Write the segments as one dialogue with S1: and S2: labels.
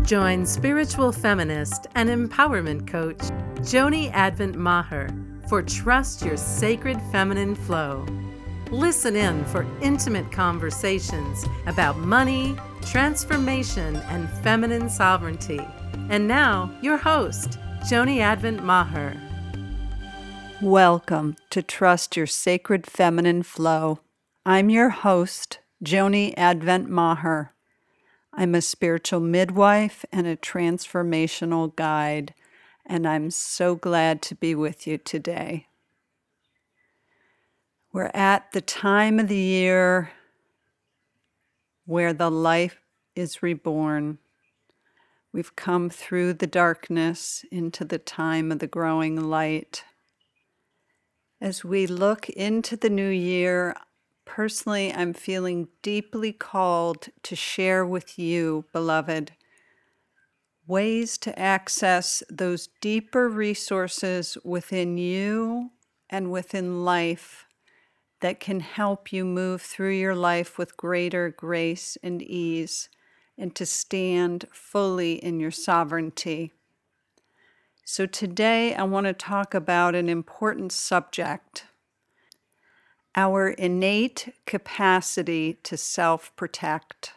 S1: Join spiritual feminist and empowerment coach Joni Advent Maher for Trust Your Sacred Feminine Flow. Listen in for intimate conversations about money, transformation, and feminine sovereignty. And now, your host, Joni Advent Maher.
S2: Welcome to Trust Your Sacred Feminine Flow. I'm your host, Joni Advent Maher. I'm a spiritual midwife and a transformational guide, and I'm so glad to be with you today. We're at the time of the year where the life is reborn. We've come through the darkness into the time of the growing light. As we look into the new year, personally, I'm feeling deeply called to share with you, beloved, ways to access those deeper resources within you and within life that can help you move through your life with greater grace and ease and to stand fully in your sovereignty. So today I want to talk about an important subject: our innate capacity to self-protect.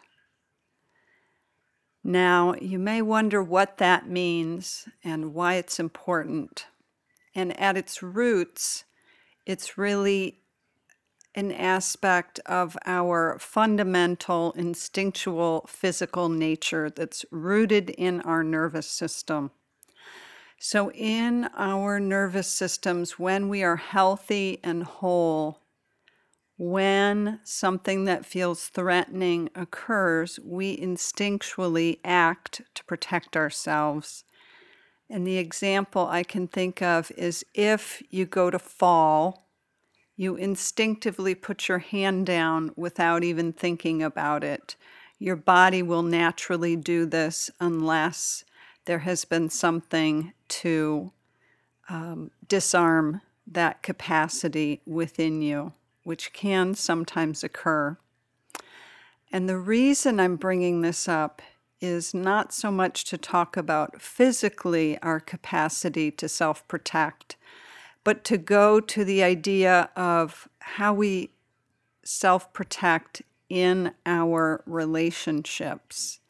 S2: Now, you may wonder what that means and why it's important. And at its roots, it's really an aspect of our fundamental instinctual physical nature that's rooted in our nervous system. So in our nervous systems, when we are healthy and whole, when something that feels threatening occurs, we instinctually act to protect ourselves. And the example I can think of is if you go to fall, you instinctively put your hand down without even thinking about it. Your body will naturally do this unless there has been something to disarm that capacity within you, which can sometimes occur. And the reason I'm bringing this up is not so much to talk about physically our capacity to self-protect, but to go to the idea of how we self-protect in our relationships.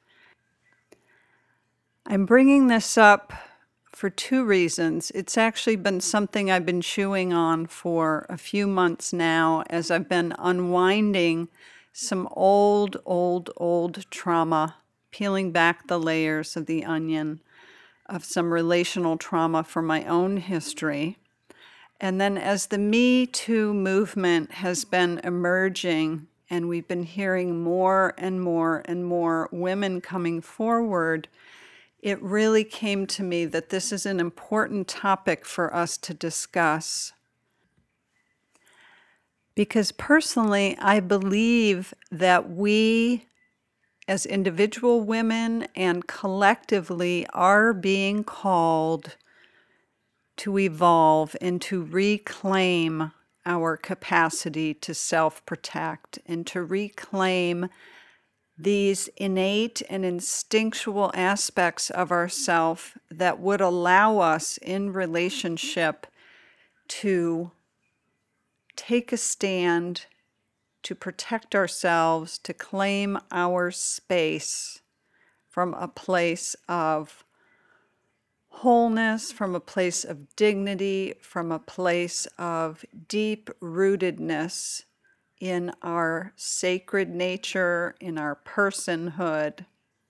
S2: I'm bringing this up for two reasons. It's actually been something I've been chewing on for a few months now as I've been unwinding some old trauma, peeling back the layers of the onion of some relational trauma from my own history. And then as the Me Too movement has been emerging, and we've been hearing more and more women coming forward, it really came to me that this is an important topic for us to discuss. Because personally, I believe that we, as individual women and collectively, are being called to evolve and to reclaim our capacity to self-protect and to reclaim these innate and instinctual aspects of ourself that would allow us in relationship to take a stand, to protect ourselves, to claim our space from a place of wholeness, from a place of dignity, from a place of deep rootedness in our sacred nature, in our personhood.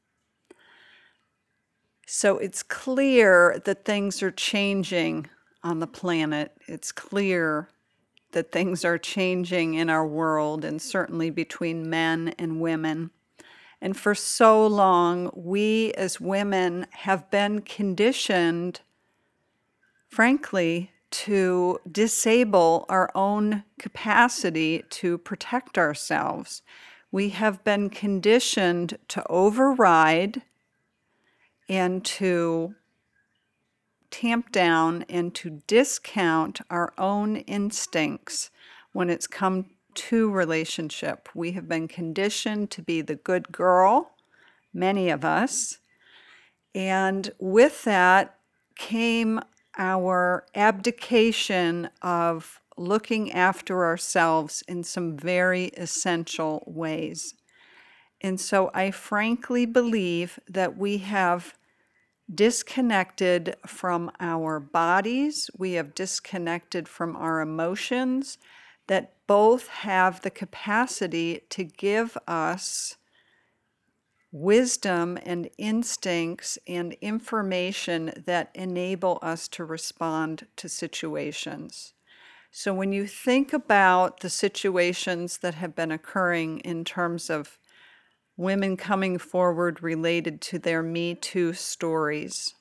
S2: So it's clear that things are changing on the planet. It's clear that things are changing in our world, and certainly between men and women. And for so long, we as women have been conditioned, frankly, to disable our own capacity to protect ourselves. We have been conditioned to override and to tamp down and to discount our own instincts when it's come to relationship. We have been conditioned to be the good girl, many of us, And with that came our abdication of looking after ourselves in some very essential ways. And so I frankly believe that we have disconnected from our bodies, we have disconnected from our emotions, that both have the capacity to give us wisdom and instincts and information that enable us to respond to situations. So when you think about the situations that have been occurring in terms of women coming forward related to their Me Too stories,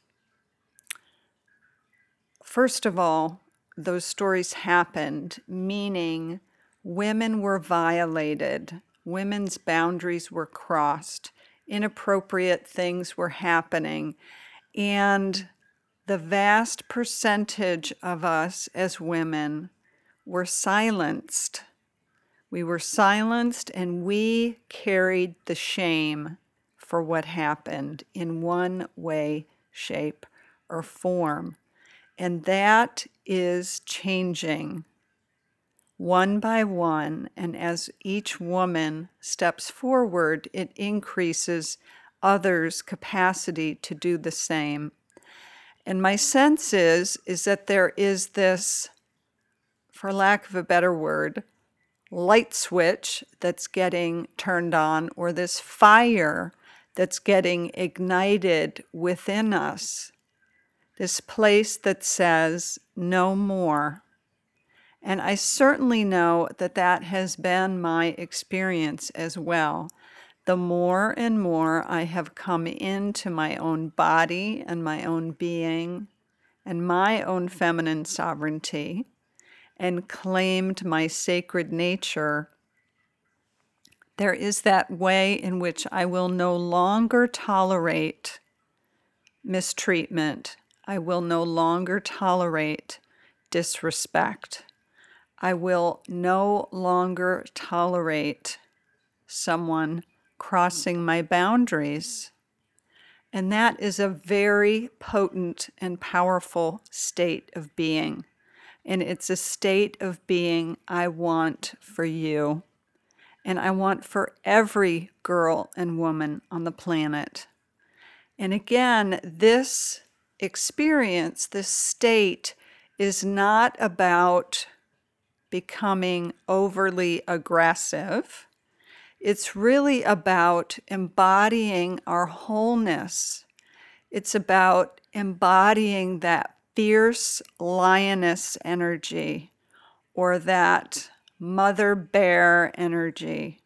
S2: first of all, those stories happened, meaning women were violated, women's boundaries were crossed, inappropriate things were happening, and the vast percentage of us as women were silenced. We were silenced and we carried the shame for what happened in one way, shape, or form. And that is changing one by one. And as each woman steps forward, it increases others' capacity to do the same. And my sense is that there is this, for lack of a better word, light switch that's getting turned on, or this fire that's getting ignited within us. This place that says, no more. And I certainly know that that has been my experience as well. The more and more I have come into my own body and my own being and my own feminine sovereignty and claimed my sacred nature, there is that way in which I will no longer tolerate mistreatment. I will no longer tolerate disrespect. I will no longer tolerate someone crossing my boundaries. And that is a very potent and powerful state of being. And it's a state of being I want for you. And I want for every girl and woman on the planet. And again, this experience, this state, is not about becoming overly aggressive. It's really about embodying our wholeness. It's about embodying that fierce lioness energy or that mother bear energy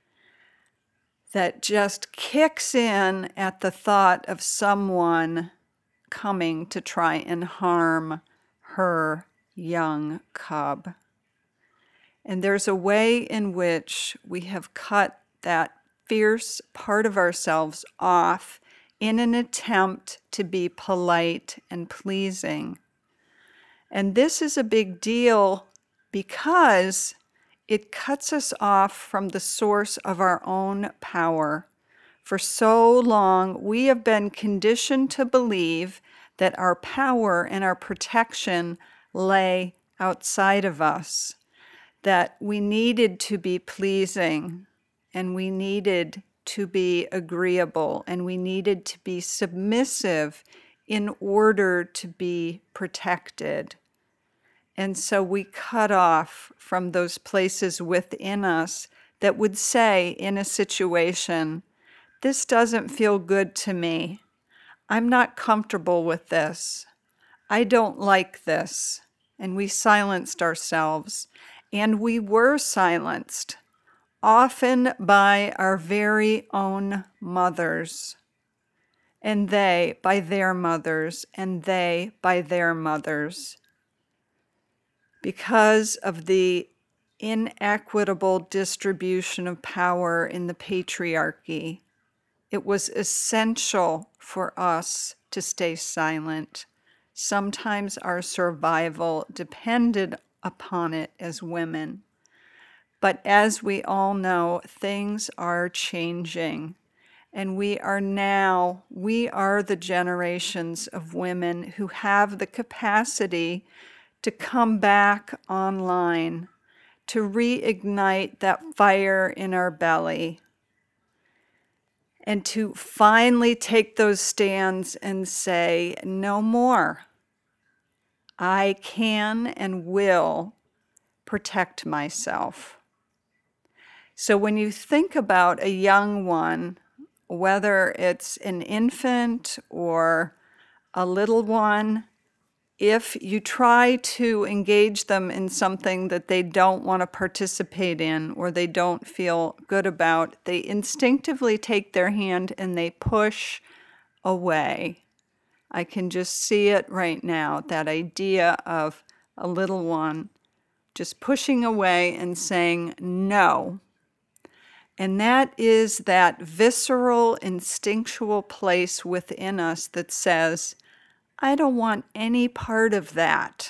S2: that just kicks in at the thought of someone coming to try and harm her young cub. And there's a way in which we have cut that fierce part of ourselves off in an attempt to be polite and pleasing. And this is a big deal because it cuts us off from the source of our own power. For so long, we have been conditioned to believe that our power and our protection lay outside of us, that we needed to be pleasing, and we needed to be agreeable, and we needed to be submissive in order to be protected. And so we cut off from those places within us that would say in a situation, this doesn't feel good to me. I'm not comfortable with this. I don't like this. And we silenced ourselves. And we were silenced, often by our very own mothers. And they by their mothers, and they by their mothers. Because of the inequitable distribution of power in the patriarchy, it was essential for us to stay silent. Sometimes our survival depended upon it as women. But as we all know, things are changing. And we are the generations of women who have the capacity to come back online, to reignite that fire in our belly, and to finally take those stands and say, no more. I can and will protect myself. So when you think about a young one, whether it's an infant or a little one, if you try to engage them in something that they don't want to participate in or they don't feel good about, they instinctively take their hand and they push away. I can just see it right now, that idea of a little one just pushing away and saying no. And that is that visceral, instinctual place within us that says, I don't want any part of that.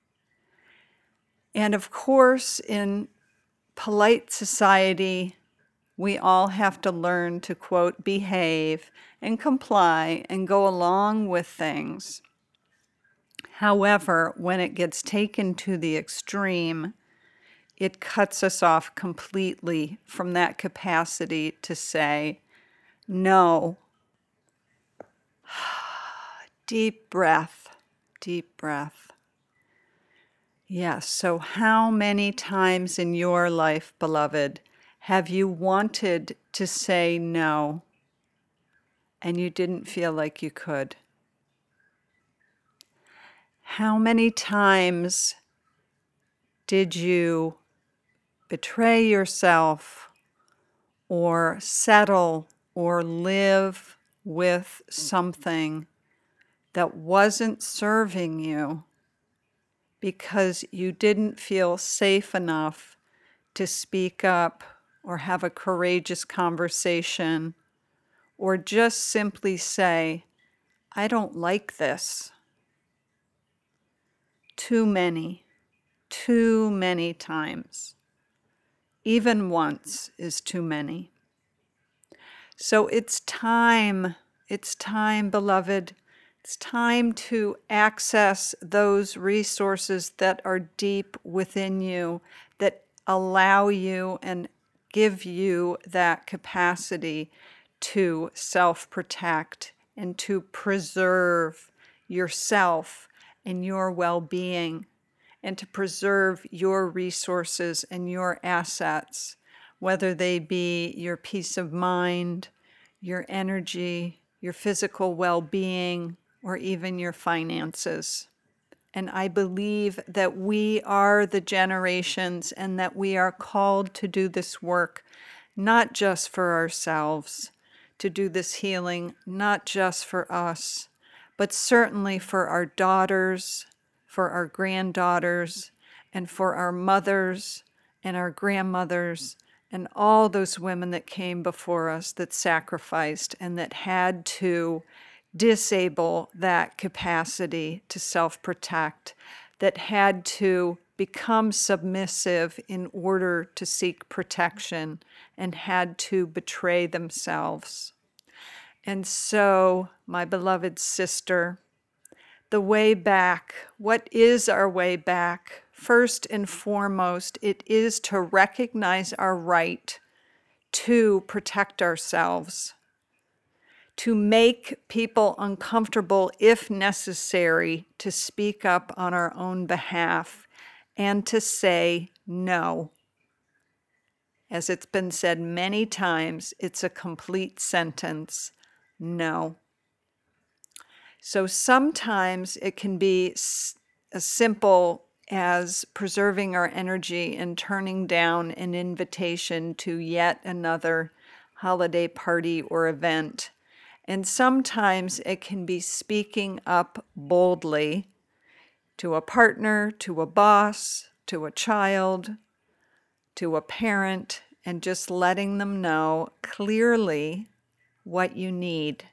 S2: And of course, in polite society, we all have to learn to, quote, behave and comply and go along with things. However, when it gets taken to the extreme, it cuts us off completely from that capacity to say, no. Deep breath, deep breath. Yes, so how many times in your life, beloved, have you wanted to say no and you didn't feel like you could? How many times did you betray yourself or settle or live with something that wasn't serving you because you didn't feel safe enough to speak up or have a courageous conversation or just simply say, I don't like this? Too many times. Even once is too many. So it's time, beloved. It's time to access those resources that are deep within you, that allow you and give you that capacity to self-protect and to preserve yourself and your well-being, and to preserve your resources and your assets, whether they be your peace of mind, your energy, your physical well-being, or even your finances. And I believe that we are the generations and that we are called to do this work, not just for ourselves, to do this healing, not just for us, but certainly for our daughters, for our granddaughters, and for our mothers and our grandmothers, and all those women that came before us that sacrificed and that had to disable that capacity to self-protect, that had to become submissive in order to seek protection and had to betray themselves. And so, my beloved sister, the way back, what is our way back? First and foremost, it is to recognize our right to protect ourselves, to make people uncomfortable if necessary, to speak up on our own behalf, and to say no. As it's been said many times, it's a complete sentence, no. So sometimes it can be as simple as preserving our energy and turning down an invitation to yet another holiday party or event. And sometimes it can be speaking up boldly to a partner, to a boss, to a child, to a parent, and just letting them know clearly what you need,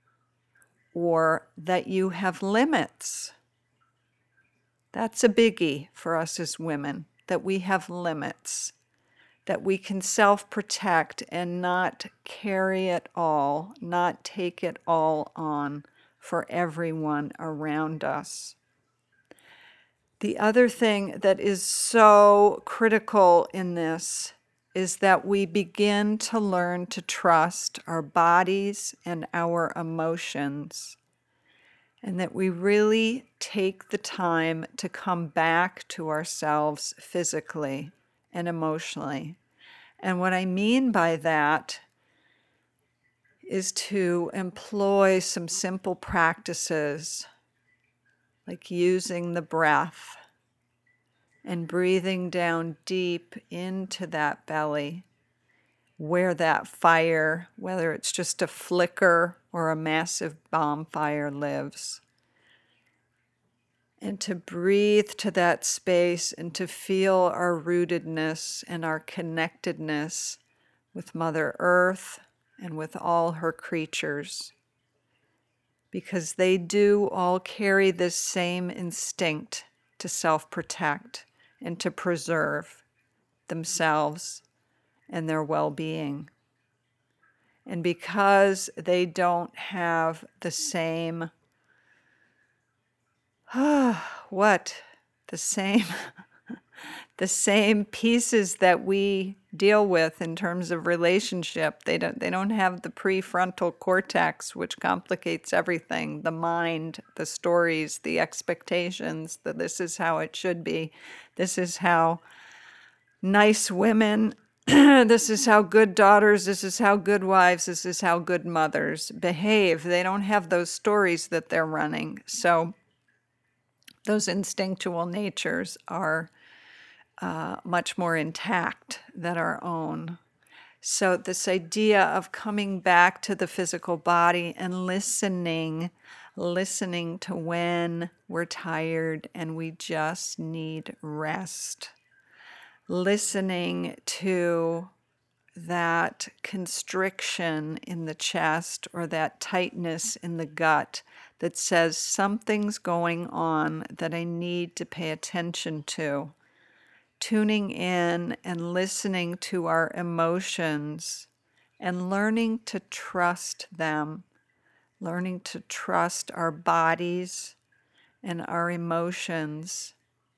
S2: or that you have limits. That's a biggie for us as women, that we have limits, that we can self-protect and not carry it all, not take it all on for everyone around us. The other thing that is so critical in this is that we begin to learn to trust our bodies and our emotions, and that we really take the time to come back to ourselves physically and emotionally. And what I mean by that is to employ some simple practices like using the breath and breathing down deep into that belly where that fire, whether it's just a flicker or a massive bonfire, lives. And to breathe to that space and to feel our rootedness and our connectedness with Mother Earth and with all her creatures, because they do all carry this same instinct to self-protect and to preserve themselves and their well-being. And because they don't have the same, the same, the same pieces that we deal with in terms of relationship. They don't have the prefrontal cortex, which complicates everything, the mind, the stories, the expectations, that this is how it should be. This is how nice women, this is how good daughters, this is how good wives, this is how good mothers behave. They don't have those stories that they're running. So those instinctual natures are much more intact than our own. So this idea of coming back to the physical body and listening to when we're tired and we just need rest. Listening to that constriction in the chest or that tightness in the gut that says something's going on that I need to pay attention to. Tuning in and listening to our emotions and learning to trust them, learning to trust our bodies and our emotions,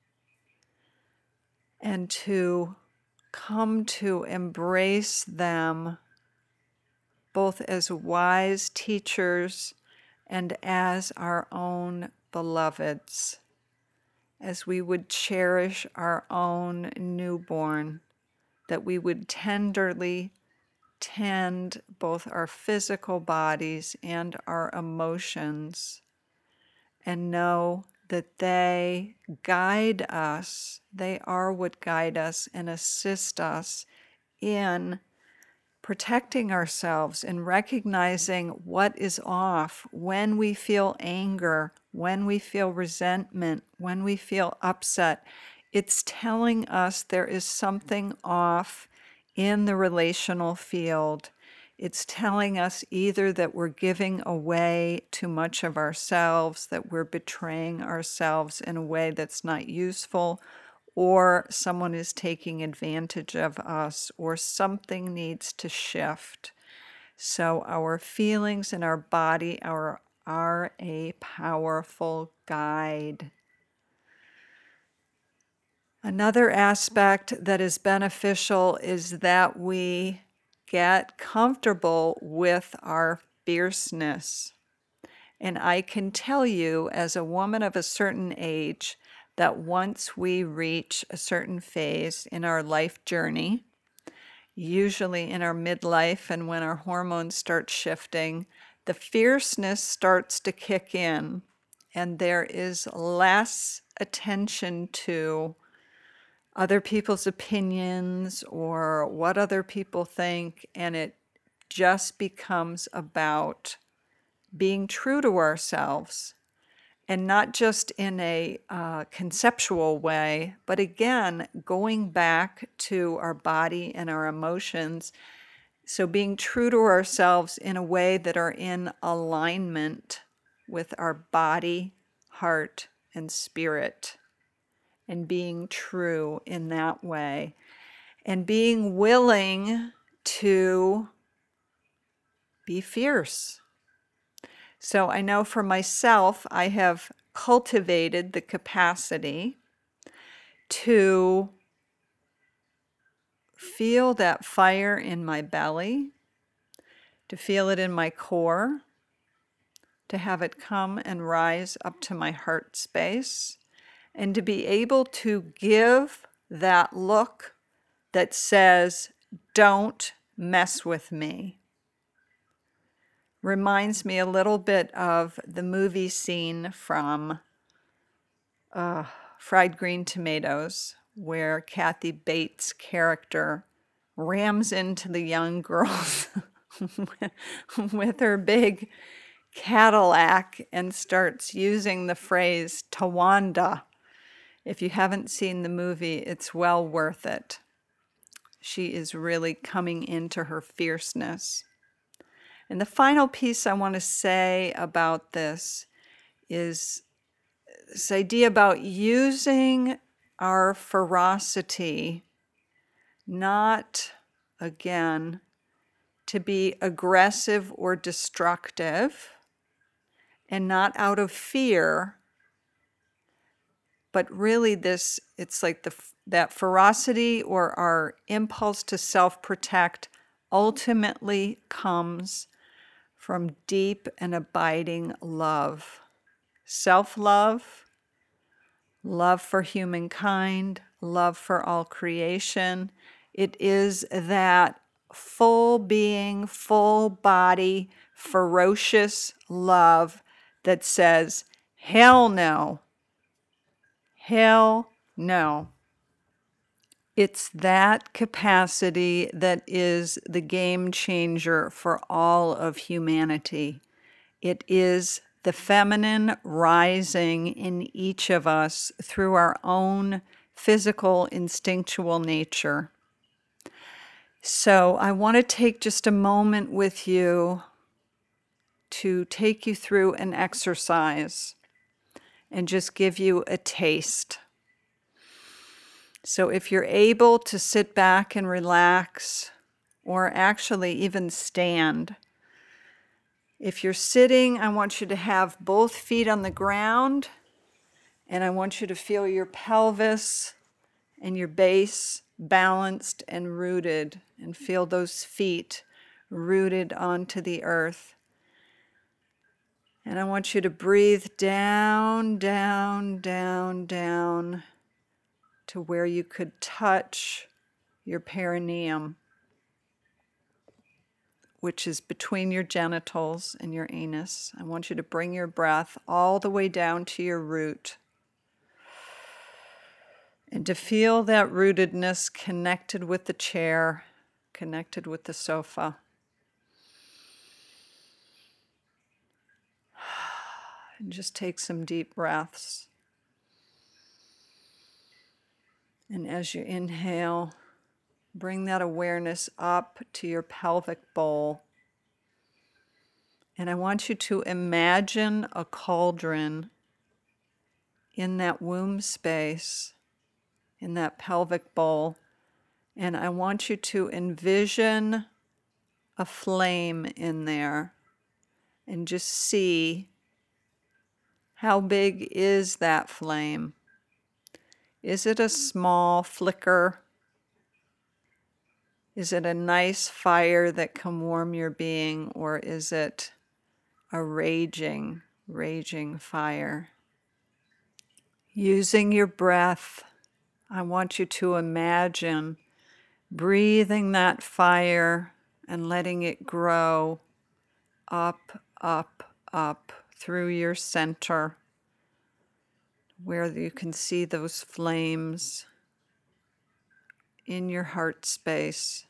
S2: and to come to embrace them both as wise teachers and as our own beloveds, as we would cherish our own newborn, that we would tenderly tend both our physical bodies and our emotions, and know that they guide us. They are what guide us and assist us in protecting ourselves and recognizing what is off when we feel anger, when we feel resentment, when we feel upset. It's telling us there is something off in the relational field. It's telling us either that we're giving away too much of ourselves, that we're betraying ourselves in a way that's not useful, or someone is taking advantage of us, or something needs to shift. So our feelings and our body are a powerful guide. Another aspect that is beneficial is that we get comfortable with our fierceness. And I can tell you, as a woman of a certain age, that once we reach a certain phase in our life journey, usually in our midlife and when our hormones start shifting, the fierceness starts to kick in, and there is less attention to other people's opinions or what other people think, and it just becomes about being true to ourselves, and not just in a conceptual way, but again, going back to our body and our emotions. So being true to ourselves in a way that are in alignment with our body, heart, and spirit, and being true in that way. and being willing to be fierce. So I know for myself, I have cultivated the capacity to feel that fire in my belly, to feel it in my core, to have it come and rise up to my heart space, and to be able to give that look that says, "Don't mess with me." Reminds me a little bit of the movie scene from Fried Green Tomatoes, where Kathy Bates' character rams into the young girls with her big Cadillac and starts using the phrase Tawanda. If you haven't seen the movie, it's well worth it. She is really coming into her fierceness. And the final piece I want to say about this is this idea about using our ferocity not, again, to be aggressive or destructive, and not out of fear, but really it's like that ferocity or our impulse to self-protect ultimately comes from deep and abiding love. Self-love, love for humankind, love for all creation. It is that full being, full body, ferocious love that says, hell no, hell no. It's that capacity that is the game changer for all of humanity. It is the feminine rising in each of us through our own physical, instinctual nature. So I want to take just a moment with you to take you through an exercise and just give you a taste. So if you're able to sit back and relax, or actually even stand. If you're sitting, I want you to have both feet on the ground, and I want you to feel your pelvis and your base balanced and rooted, and feel those feet rooted onto the earth. And I want you to breathe down, down, down, down to where you could touch your perineum, which is between your genitals and your anus. I want you to bring your breath all the way down to your root, and to feel that rootedness connected with the chair, connected with the sofa. And just take some deep breaths. And as you inhale, bring that awareness up to your pelvic bowl. And I want you to imagine a cauldron in that womb space, in that pelvic bowl. And I want you to envision a flame in there and just see how big is that flame. Is it a small flicker? Is it a nice fire that can warm your being, or is it a raging, raging fire? Using your breath, I want you to imagine breathing that fire and letting it grow up, up, up through your center, where you can see those flames in your heart space.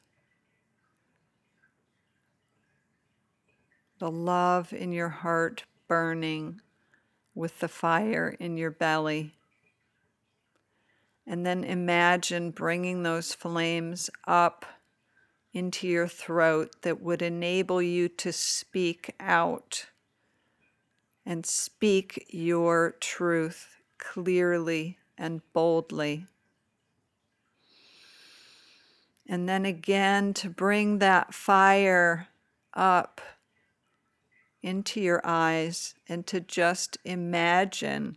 S2: The love in your heart burning with the fire in your belly. And then imagine bringing those flames up into your throat that would enable you to speak out and speak your truth clearly and boldly. And then again to bring that fire up into your eyes and to just imagine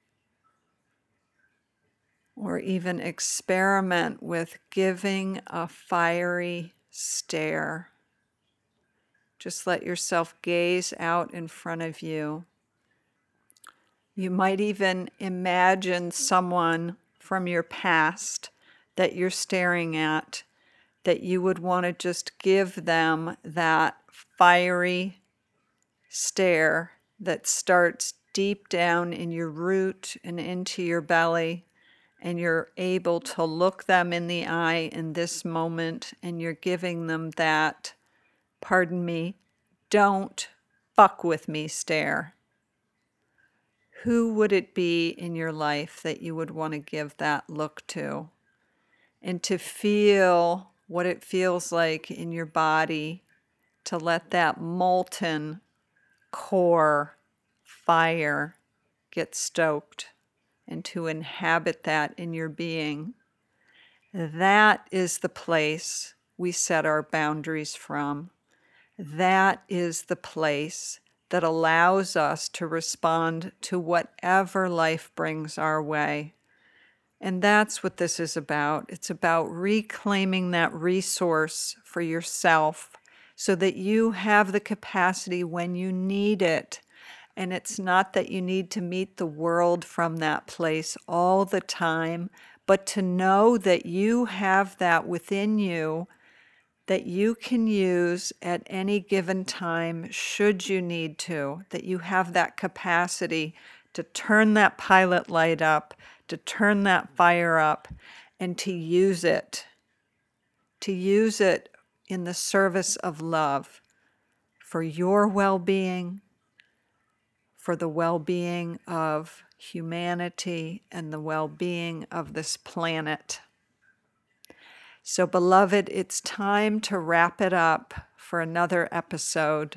S2: or even experiment with giving a fiery stare. Just let yourself gaze out in front of you. You might even imagine someone from your past that you're staring at, that you would want to just give them that fiery stare that starts deep down in your root and into your belly, and you're able to look them in the eye in this moment, and you're giving them that, pardon me, don't fuck with me stare. Who would it be in your life that you would want to give that look to? And to feel what it feels like in your body to let that molten core fire get stoked and to inhabit that in your being. That is the place we set our boundaries from. That is the place that allows us to respond to whatever life brings our way. And that's what this is about. It's about reclaiming that resource for yourself so that you have the capacity when you need it. And it's not that you need to meet the world from that place all the time, but to know that you have that within you that you can use at any given time should you need to, that you have that capacity to turn that pilot light up, to turn that fire up, and to use it in the service of love for your well-being, for the well-being of humanity and the well-being of this planet. So, beloved, it's time to wrap it up for another episode.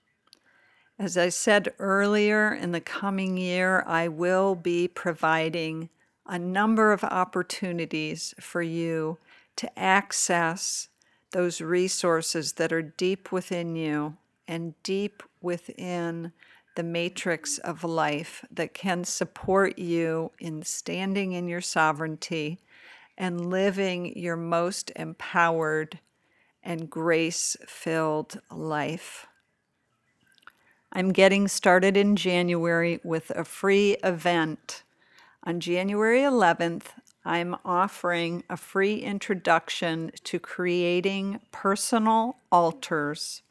S2: As I said earlier, in the coming year, I will be providing a number of opportunities for you to access those resources that are deep within you and deep within the matrix of life that can support you in standing in your sovereignty and living your most empowered and grace-filled life. I'm getting started in January with a free event. On January 11th, I'm offering a free introduction to creating personal altars.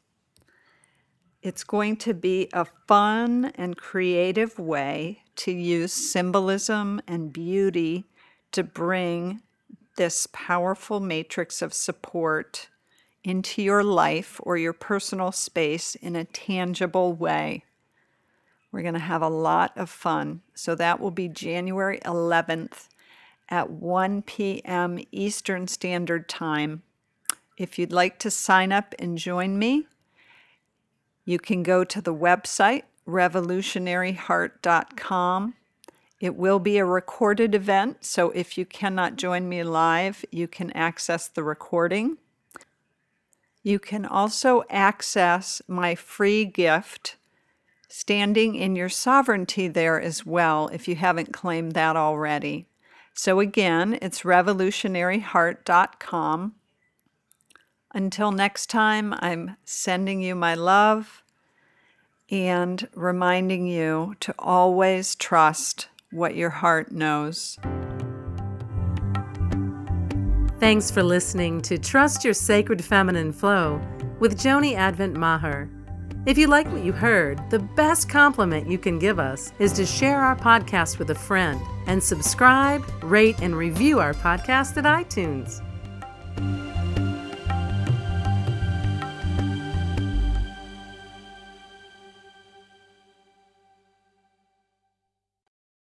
S2: It's going to be a fun and creative way to use symbolism and beauty to bring this powerful matrix of support into your life or your personal space in a tangible way. We're going to have a lot of fun. So that will be January 11th at 1 p.m. Eastern Standard Time. If you'd like to sign up and join me, you can go to the website, revolutionaryheart.com. It will be a recorded event, so if you cannot join me live, you can access the recording. You can also access my free gift, Standing in Your Sovereignty, there as well, if you haven't claimed that already. So again, it's revolutionaryheart.com. Until next time, I'm sending you my love and reminding you to always trust what your heart knows.
S1: Thanks for listening to Trust Your Sacred Feminine Flow with Joni Advent Maher. If you like what you heard, the best compliment you can give us is to share our podcast with a friend and subscribe, rate, and review our podcast at iTunes.